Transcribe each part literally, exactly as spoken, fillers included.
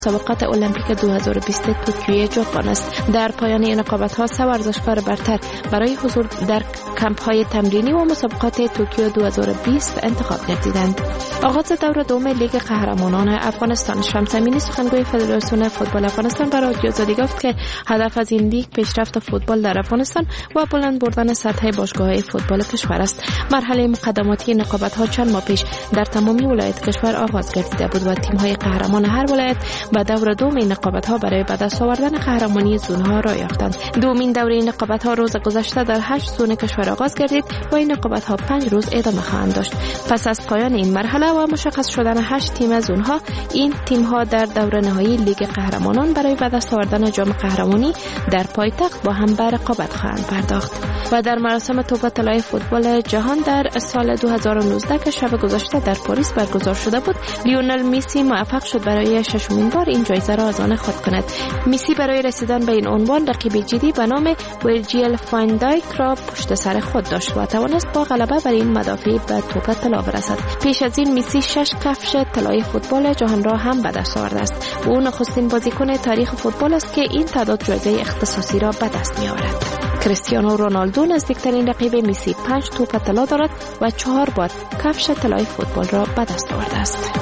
مسابقات المپیک دو هزار و بیست توکیو ژاپن است. در پایان این رقابت‌ها سه ورزشکار برتر برای حضور در کمپ‌های تمرینی و مسابقات توکیو دو هزار و بیست انتخاب گردیدند. آغاز دور دوم لیگ قهرمانان افغانستان. شمس امینی سخنگوی فدراسیون فوتبال افغانستان به رادیو آزادی گفت که هدف از این لیگ پیشرفت فوتبال در افغانستان و بلند بردن سطح باشگاه‌های فوتبال کشور است. مرحله مقدماتی نقابت‌ها چند ماه پیش در تمامی ولایت کشور آغاز گردیده بود و تیم‌های قهرمان هر ولایت و دور دوم این نقابت‌ها برای به دست آوردن قهرمانی زون‌ها را یافتند. دومین دوره این نقابت‌ها روز گذشته در هشت زون کشور آغاز گردید و این نقابت‌ها پنج روز ادامه خواهند داشت. پس از پایان این مرحله و مشخص شدن هشت تیم از اونها، این تیم‌ها در دوره نهایی لیگ قهرمانان برای به دست آوردن جام قهرمانی در پایتخت با هم به رقابت خواهند پرداخت. و در مراسم توپ طلای فوتبال جهان در سال دو هزار و نوزده که شب گذشته در پاریس برگزار شده بود، لیونل مسی موفق شد برای ششمین بار این جایزه را از آن خود کند. مسی برای رسیدن به این عنوان رقیب جدی به نام ویرجیل فان دایک را پشت سر خود داشت و توانست با غلبه بر این مدافع به توپ طلا برسد. پیش از این مسی شش کفش طلای فوتبال جهان را هم به دست آورده است. او نخستین بازیکن تاریخ فوتبال است که این تعداد جایزه اختصاصی را به دست می‌آورد. کریستیانو رونالدو نزدیکترین رقیب مسی پنج توپ طلا دارد و چهار بار کفش طلای فوتبال را به دست آورده است.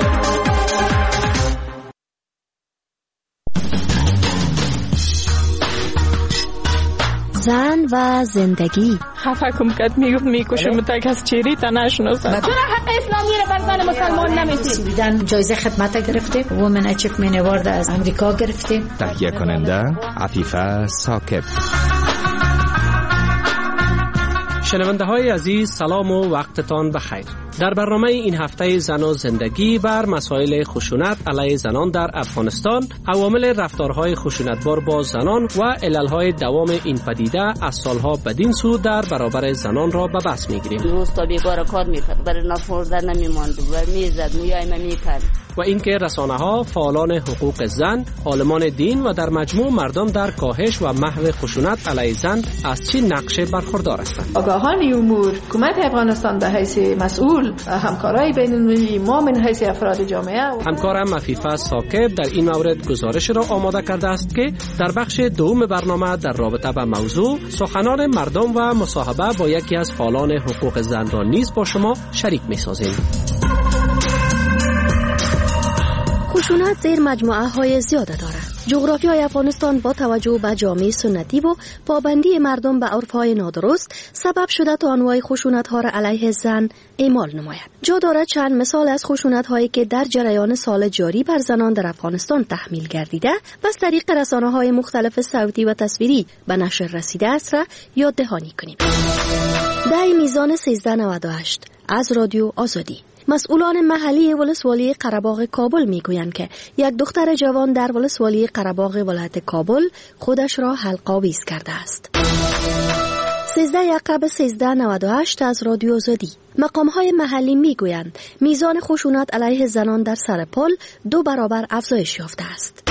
زن و زندگی. خفه کم کد میگفت میکشم تا کس چیری تا نشناسد. چرا حق اسلامی را بر زن مسلمان نمیدید؟ سویدن جایزه خدمت گرفته، وومن اچیومنت اوارد از امریکا گرفته. تهیه کننده عفیفه ثاقب. شنونده های عزیز، سلام و وقتتان بخیر. در برنامه این هفته زن و زندگی بر مسائل خشونت علیه زنان در افغانستان، عوامل رفتارهای خشونتبار با زنان و عللهای دوام این پدیده از سالها بدین سو در برابر زنان را به بحث میگیریم. روز تا بیگار کار میکرد، برای نافرده نمیماند و میزد مویای میکرد. و اینکه رسانه ها، فعالان حقوق زن، عالمان دین و در مجموع مردم در کاهش و محو خشونت علیه زن از چه نقشه برخوردار هستند. آگاهان امور، حکومت افغانستان به حیث مسئول، همکارای بین المللی، ما من حیث افراد جامعه. همکارم عفیفه ثاقب در این مورد گزارش را آماده کرده است که در بخش دوم برنامه در رابطه با موضوع سخنان مردم و مصاحبه با یکی از فعالان حقوق زن را نیز با شما شریک می‌سازیم. خشونت زیر مجموعه های زیاده دارد. جغرافیای افغانستان با توجه به جامعه سنتی و پابندی مردم به عرفهای نادرست سبب شده تا انواع خشونت ها را علیه زن اعمال نماید. جا دارد چند مثال از خشونت هایی که در جریان سال جاری بر زنان در افغانستان تحمیل گردیده و از طریق رسانه های مختلف صوتی و تصویری به نشر رسیده است را یاد دهانی کنیم. در میزان سیزده نود و هشت از رادیو آزادی. مسئولان محلی ولسوالی قره‌باغ کابل میگویند که یک دختر جوان در ولسوالی قره‌باغ ولایت کابل خودش را حلق‌آویز کرده است. سیزده یقب سیزده نود و هشت از رادیو آزادی. مقام‌های محلی میگویند میزان خشونت علیه زنان در سر پل دو برابر افزایش یافته است.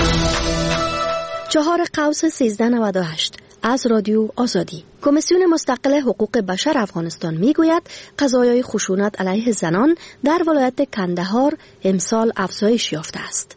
چهار قوس سیزده نود و هشت از رادیو آزادی. کمیسیون مستقل حقوق بشر افغانستان میگوید قضایای خشونت علیه زنان در ولایت کندهار امسال افزایش یافته است.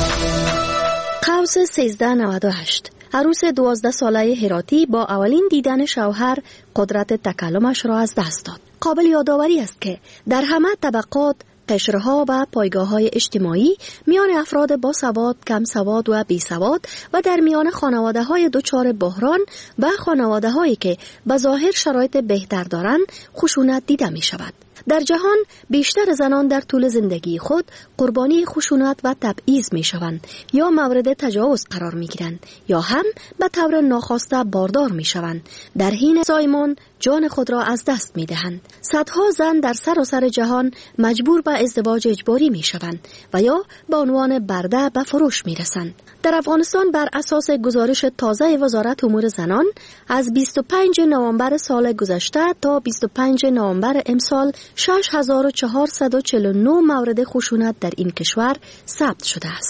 قوس سیزده نود و هشت. عروس دوازده ساله هراتی با اولین دیدن شوهر قدرت تکلمش را از دست داد. قابل یادآوری است که در همه طبقات، قشرها و پایگاه‌های اجتماعی میان افراد با سواد، کم سواد و بی سواد و در میان خانواده‌های دچار بحران و خانواده‌هایی که به ظاهر شرایط بهتر دارند خشونت دیده می‌شود. در جهان بیشتر زنان در طول زندگی خود قربانی خشونت و تبعیض می‌شوند یا مورد تجاوز قرار می‌گیرند یا هم به طور ناخواسته باردار می‌شوند. در حین زایمان جان خود را از دست می‌دهند. صدها زن در سراسر جهان مجبور به ازدواج اجباری می‌شوند و یا به عنوان برده به فروش می‌رسند. در افغانستان بر اساس گزارش تازه وزارت امور زنان از بیست و پنجم نوامبر سال گذشته تا بیست و پنجم نوامبر امسال شش هزار و چهارصد و چهل و نه مورد خشونت در این کشور ثبت شده است.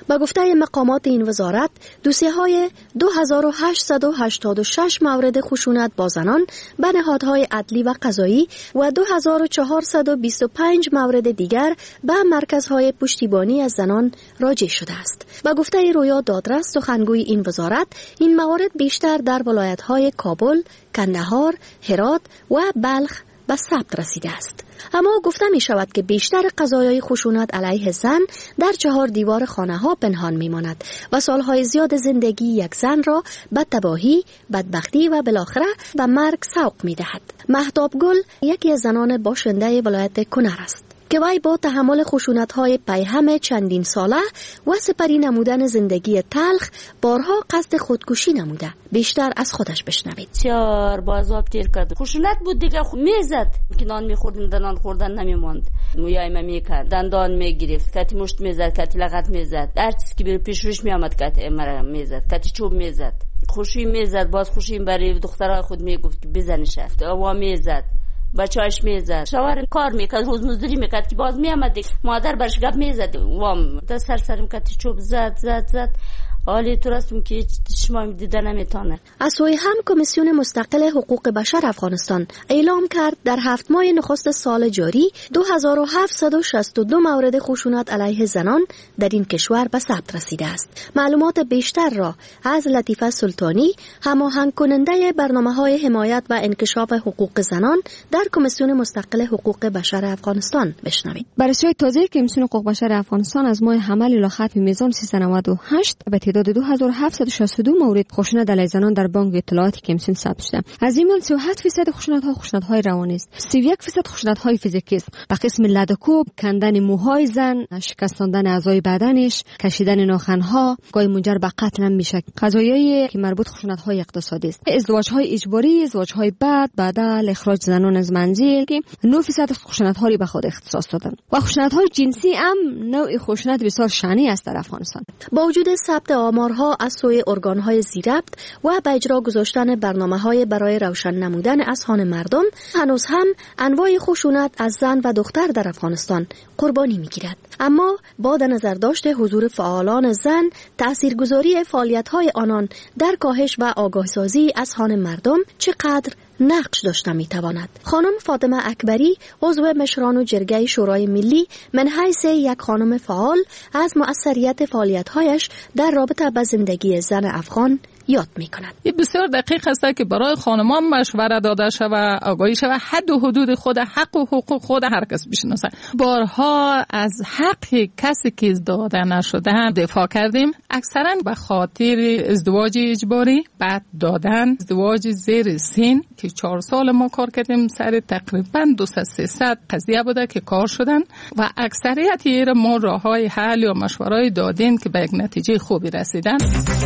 با گفته مقامات این وزارت، دوسیه های دو هزار و هشتصد و هشتاد و شش مورد خشونت با زنان به نهادهای عدلی و قضایی و دو هزار و چهارصد و بیست و پنج مورد دیگر به مرکزهای پشتیبانی از زنان راجع شده است. با گفته رویا دادرس سخنگوی این وزارت، این موارد بیشتر در ولایت‌های کابل، کندهار، هرات و بلخ به ثبت رسیده است. اما گفته می شود که بیشتر قضایای خشونت علیه زن در چهار دیوار خانه ها پنهان می ماند و سالهای زیاد زندگی یک زن را به تباهی، بدبختی و بالاخره به مرگ سوق می دهد. مهتاب گل یکی از زنان باشنده ولایت کنر است که وی با تحمل خشونت‌های پیهم چندین ساله و سپری نمودن زندگی تلخ بارها قصد خودکشی نموده. بیشتر از خودش بشنوید. چهار بازاب تیر کرد. خشونت بود دیگه. میزد که نان میخوردیم دندان خوردن نمیموند. مویایمه میکرد، دندان میگرفت، کتی مشت میزد، کتی لغت میزد، هر چیزی که بر پیش روش میامد کتی مرا میزد، کتی چوب میزد، خوشی میزد. باز خوشی برای دخترای خود میگفت که بزنش. اوا میزد، بچه‌اش میزد، شوهر کار میکرد، روز مزدوری میکرد که باز میامد، مادر برش گپ میزد، وام دست سر سرم کتی چوب زد زد زد. حالی تو راستم که شما دیده نمیتونه. از سوی هم کمیسیون مستقل حقوق بشر افغانستان اعلام کرد در هفت ماه نخست سال جاری دو هزار و هفتصد و شصت و دو مورد خشونت علیه زنان در این کشور به ثبت رسیده است. معلومات بیشتر را از لطیفه سلطانی، هماهنگ کننده برنامه‌های حمایت و انکشاف حقوق زنان در کمیسیون مستقل حقوق بشر افغانستان بشنوید. بررسی تازه کمیسیون حقوق بشر افغانستان از ماه حمل الی ختم میزان سیصد و نود و هشت به تعداد دو هزار و هفتصد و شصت و دو مورد خشونت علیه زنان در بانک اطلاعات کمیسیون ثبت شده. از این میان سی و هفت درصد خشونت‌ها خشونت‌های روانی است. سی و یک درصد خشونت‌های فیزیکی است. به قسم لده‌کوب، کندن موهای زن، شکستاندن اعضای بدنش، کشیدن ناخن‌ها، گاهی منجر به قتل هم میشه. قضایایی که مربوط خشونت‌های اقتصادی است. ازدواج‌های اجباری، ازدواج‌های بد، بدل، اخراج زنان از منزل که نه درصد خشونت‌ها را به خود اختصاص دادن. و خشونت‌های جنسی هم نوع خشونت بسیار شنی است در افغانستان. با وجود ثبت آمارها از سوی ارگان‌های زیربط و به اجرا گذاشتن برنامه‌های برای روشن نمودن اذهان مردم، هنوز هم انواع خشونت از زن و دختر در افغانستان قربانی می‌گیرد. اما با در نظر داشت حضور فعالان زن، تاثیرگذاری فعالیت‌های آنان در کاهش و آگاهی‌سازی اذهان مردم چقدر نقش داشته میتواند. خانم فاطمه اکبری، عضو مشران و جرگه شورای ملی، من حیث یک خانم فعال از مؤثریت فعالیت‌هایش در رابطه با زندگی زن افغان یاد می‌کند. این بسیار دقیق است که برای خانمان مشوره داده شود، آگاهی شود، حد و حدود خود، حق و حقوق خود هر کس بشناسه. بارها از حق کسی که داده نشده دفاع کردیم، اکثرا به خاطر ازدواج اجباری، بعد دادن، ازدواج زیر سن که چهار سال ما کار کردیم، سر تقریبا دویست تا سیصد قضیه بوده که کار شدن و اکثریت ایره ما راههای حل یا مشوره‌ای دادیم که به یک نتیجه خوبی رسیدن.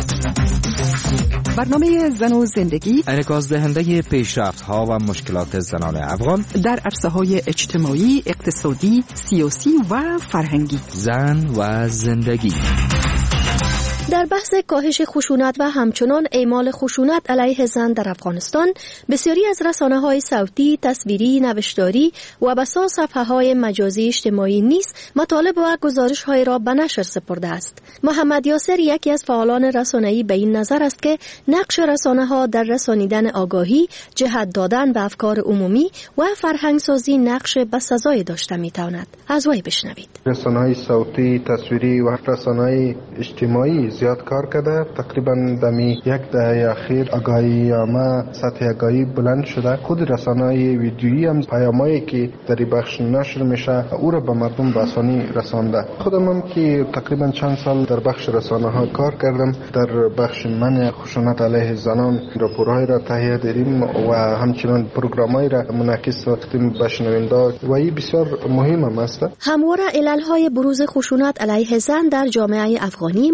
برنامه زن و زندگی انعکاس دهنده پیشرفت‌ها و مشکلات زنان افغان در عرصه‌های اجتماعی، اقتصادی، سیاسی و فرهنگی. زن و زندگی. در بحث کاهش خشونت و همچنان اعمال خشونت علیه زن در افغانستان، بسیاری از رسانه‌های صوتی، تصویری، نوشتاری و بسا صفحه‌های مجازی اجتماعی نیز مطالب و گزارش‌های را به نشر سپرده است. محمد یاسر یکی از فعالان رسانه‌ای به این نظر است که نقش رسانه‌ها در رسانیدن آگاهی، جهت دادن به افکار عمومی و فرهنگسازی نقش بسزایی داشته می‌تواند. از وی بشنوید. رسانه‌های صوتی، تصویری و رسانه‌های اجتماعی زیاد کار کرده. تقریبا دمی یک دهه اخیر آگاهی‌نامه، سطح آگاهی بلند شده. خود رسانه‌های ویدیویی هم پیامایی که در بخش نشر میشه او را به مردم به آسانی رسانده. خودم هم که تقریبا چند سال در بخش رسانه‌ها کار کردم، در بخش منع خشونت علیه زنان راپورهای را تهیه داریم و همچنین پروگرام‌های را منعکس ساختیم به شنوندا و این بسیار مهم است. همواره علل‌های بروز خشونت علیه زن در جامعه افغانی ما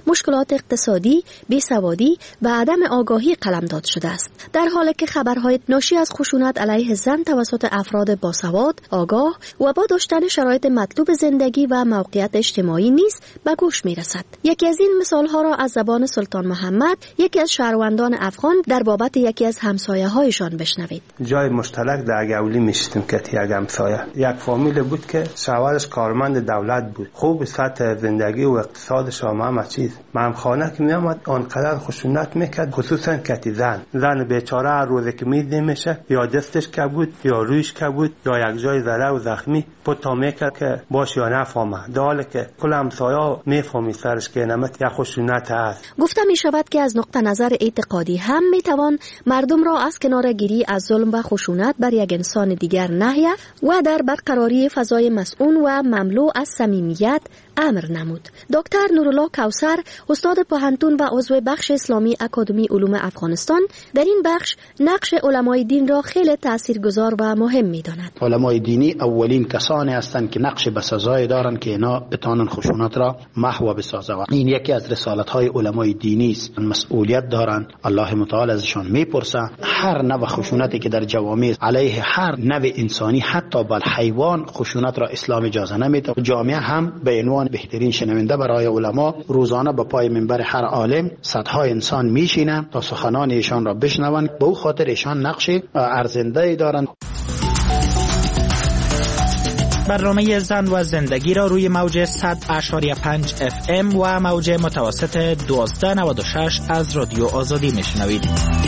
مشکلات اقتصادی، بیسوادی و عدم آگاهی قلمداد شده است، در حالی که خبرهای ناشی از خشونت علیه زن توسط افراد باسواد، آگاه و با داشتن شرایط مطلوب زندگی و موقعیت اجتماعی نیز به گوش می‌رسد. یکی از این مثال‌ها را از زبان سلطان محمد، یکی از شهروندان افغان، در بابت یکی از همسایه‌هایشان بشنوید. جای مشترک در گولی میشتیم که یک همسایه، یک فامیل بود که شوهرش کارمند دولت بود، خوب سطح زندگی و اقتصادش هم همه چیز. من خانه که میامد آنقدر خشونت میکرد، خصوصا کتی زن زن بیچاره هر روزه که میدیم میشه یا دستش کبود یا رویش کبود یا یک جای ضرر و زخمی پتا میکرد که باش یا نفهمه، در حالی که کل همسایه میفهمی سرش که نمت یا خشونت هست. گفته می شود که از نقطه نظر اعتقادی هم می توان مردم را از کناره‌گیری از ظلم و خشونت بر یک انسان دیگر نهی و در برقراری فضای مسئول و مملو از صمیمیت امر نمود. دکتر نورالله کوثر، استاد پوهنتون و عضو بخش اسلامی اکادمی علوم افغانستان، در این بخش نقش علمای دین را خیلی تاثیرگذار و مهم می‌داند. علمای دینی اولین کسانی هستند که نقش بسزایی دارند که اینا بتوانند خشونت را محو بسازند. این یکی از رسالت‌های علمای دینی است. مسئولیت دارند. الله متعال ازشان میپرسه هر نوع خشونتی که در جوامع علیه هر نوع انسانی، حتی بر حیوان، خشونت را اسلام اجازه نمیده. جامعه هم به عنوان بهترین شنونده برای علما روزانه به پای منبر هر عالم صدها انسان میشینند تا سخنان ایشان را بشنوند. به او خاطر ایشان نقش ارزنده دارند. برنامه زن و زندگی را روی موج صد اشاری پنج اف ام و موج متوسط دوازده نود و شش از رادیو آزادی میشنوید.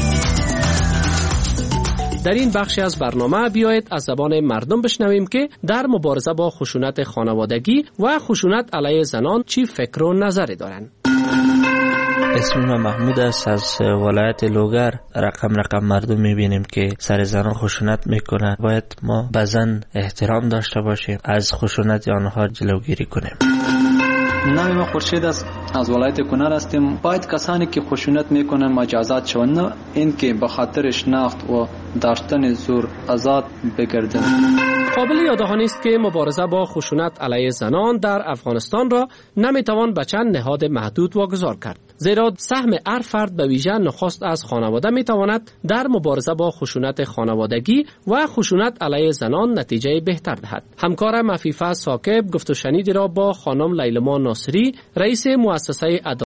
در این بخشی از برنامه بیایید از زبان مردم بشنویم که در مبارزه با خشونت خانوادگی و خشونت علیه زنان چی فکر و نظری دارند. اسم من محمود است، از ولایت لوگر. رقم رقم مردم میبینیم که سر زنان خشونت میکنن. باید ما به زن احترام داشته باشیم، از خشونت آنها جلوگیری کنیم. نام ما خورشید است، از ولایت کنر هستیم. باید کسانی که خشونت میکنن مجازات شوند، نه این که به خاطر شناخت و داشتن زور آزاد بگردند. قابل یادداشت است که مبارزه با خشونت علیه زنان در افغانستان را نمیتوان به چند نهاد محدود واگذار کرد، زیرا سهم هر فرد به ویژه نخست از خانواده میتواند در مبارزه با خشونت خانوادگی و خشونت علیه زنان نتیجه بهتر دهد. همکارم عفیفه ساکب گفت و شنیدی را با خانم لیلما ناصری، رئیس مؤسسه